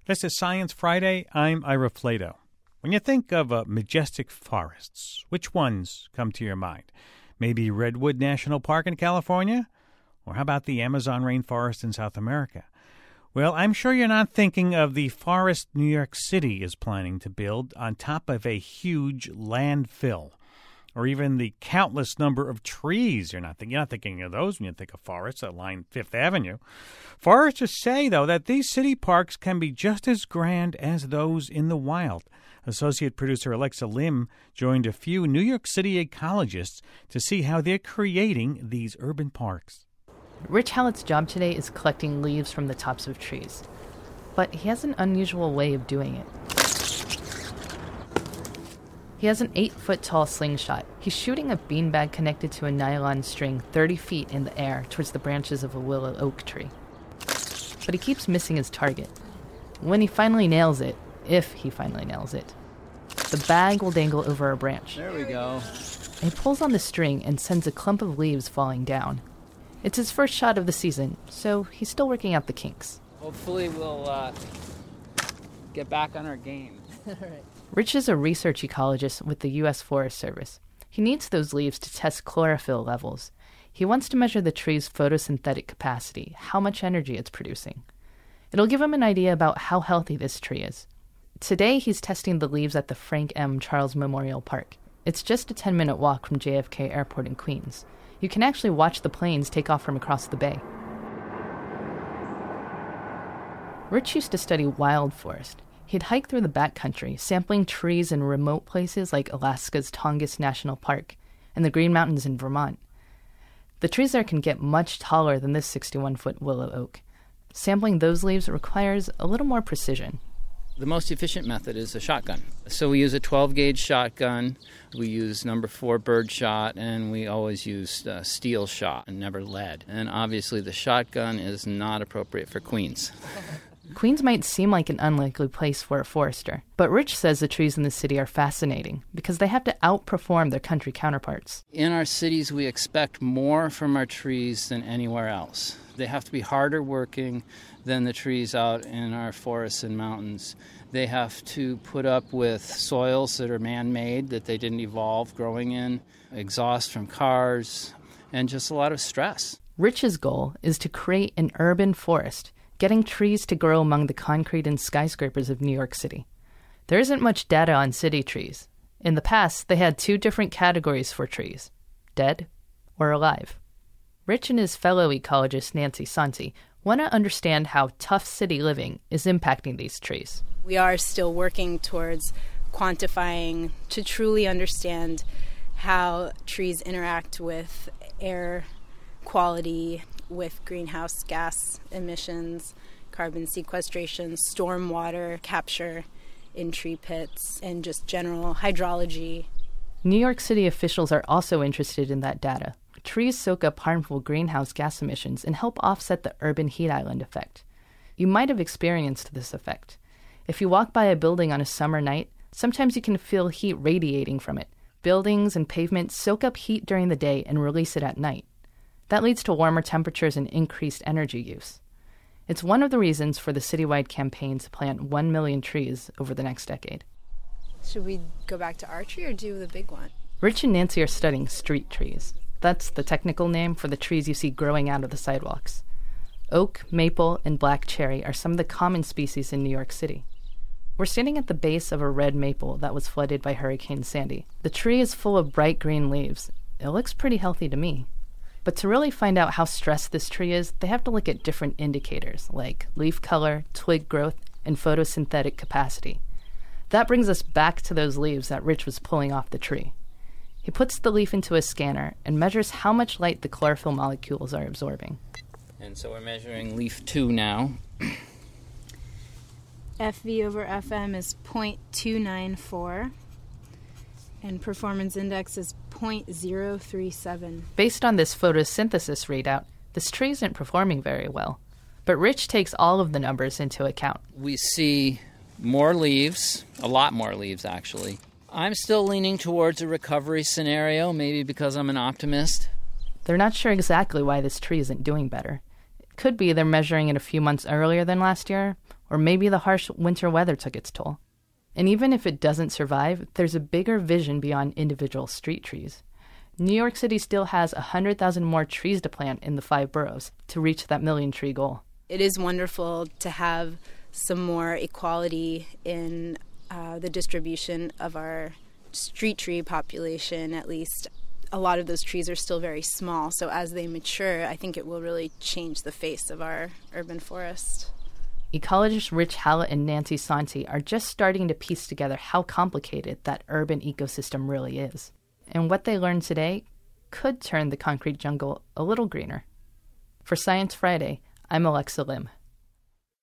This is Science Friday. I'm Ira Flato. When you think of majestic forests, which ones come to your mind? Maybe Redwood National Park in California? Or how about the Amazon rainforest in South America? Well, I'm sure you're not thinking of the forest New York City is planning to build on top of a huge landfill, or even the countless number of trees. You're not thinking of those when you think of forests that line Fifth Avenue. Foresters say, though, that these city parks can be just as grand as those in the wild. Associate producer Alexa Lim joined a few New York City ecologists to see how they're creating these urban parks. Rich Hallett's job today is collecting leaves from the tops of trees. But he has an unusual way of doing it. He has an 8-foot-tall slingshot. He's shooting a beanbag connected to a nylon string 30 feet in the air towards the branches of a willow oak tree. But he keeps missing his target. When he finally nails it, if he finally nails it, the bag will dangle over a branch. There we go. He pulls on the string and sends a clump of leaves falling down. It's his first shot of the season, so he's still working out the kinks. Hopefully we'll get back on our game. Rich is a research ecologist with the U.S. Forest Service. He needs those leaves to test chlorophyll levels. He wants to measure the tree's photosynthetic capacity, how much energy it's producing. It'll give him an idea about how healthy this tree is. Today, he's testing the leaves at the Frank M. Charles Memorial Park. It's just a 10-minute walk from JFK Airport in Queens. You can actually watch the planes take off from across the bay. Rich used to study wild forest. He'd hike through the backcountry, sampling trees in remote places like Alaska's Tongass National Park and the Green Mountains in Vermont. The trees there can get much taller than this 61-foot willow oak. Sampling those leaves requires a little more precision. The most efficient method is a shotgun. So we use a 12-gauge shotgun. We use number 4 bird shot, and we always use steel shot and never lead. And obviously the shotgun is not appropriate for Queens. Queens might seem like an unlikely place for a forester, but Rich says the trees in the city are fascinating because they have to outperform their country counterparts. In our cities, we expect more from our trees than anywhere else. They have to be harder working than the trees out in our forests and mountains. They have to put up with soils that are man-made, that they didn't evolve growing in, exhaust from cars, and just a lot of stress. Rich's goal is to create an urban forest, getting trees to grow among the concrete and skyscrapers of New York City. There isn't much data on city trees. In the past, they had 2 different categories for trees, dead or alive. Rich and his fellow ecologist Nancy Santi want to understand how tough city living is impacting these trees. We are still working towards quantifying to truly understand how trees interact with air quality, with greenhouse gas emissions, carbon sequestration, stormwater capture in tree pits, and just general hydrology. New York City officials are also interested in that data. Trees soak up harmful greenhouse gas emissions and help offset the urban heat island effect. You might have experienced this effect. If you walk by a building on a summer night, sometimes you can feel heat radiating from it. Buildings and pavements soak up heat during the day and release it at night. That leads to warmer temperatures and increased energy use. It's one of the reasons for the citywide campaign to plant 1 million trees over the next decade. Should we go back to our tree or do the big one? Rich and Nancy are studying street trees. That's the technical name for the trees you see growing out of the sidewalks. Oak, maple, and black cherry are some of the common species in New York City. We're standing at the base of a red maple that was flooded by Hurricane Sandy. The tree is full of bright green leaves. It looks pretty healthy to me. But to really find out how stressed this tree is, they have to look at different indicators like leaf color, twig growth, and photosynthetic capacity. That brings us back to those leaves that Rich was pulling off the tree. He puts the leaf into a scanner and measures how much light the chlorophyll molecules are absorbing. And so we're measuring leaf 2 now. FV over FM is 0.294, and performance index is 0.037. Based on this photosynthesis readout, this tree isn't performing very well. But Rich takes all of the numbers into account. We see more leaves, a lot more leaves actually. I'm still leaning towards a recovery scenario, maybe because I'm an optimist. They're not sure exactly why this tree isn't doing better. It could be they're measuring it a few months earlier than last year, Or maybe the harsh winter weather took its toll. And even if it doesn't survive, there's a bigger vision beyond individual street trees. New York City still has 100,000 more trees to plant in the 5 boroughs to reach that million-tree goal. It is wonderful to have some more equality in the distribution of our street tree population, at least. A lot of those trees are still very small, so as they mature, I think it will really change the face of our urban forest. Ecologists Rich Hallett and Nancy Santi are just starting to piece together how complicated that urban ecosystem really is. And what they learned today could turn the concrete jungle a little greener. For Science Friday, I'm Alexa Lim.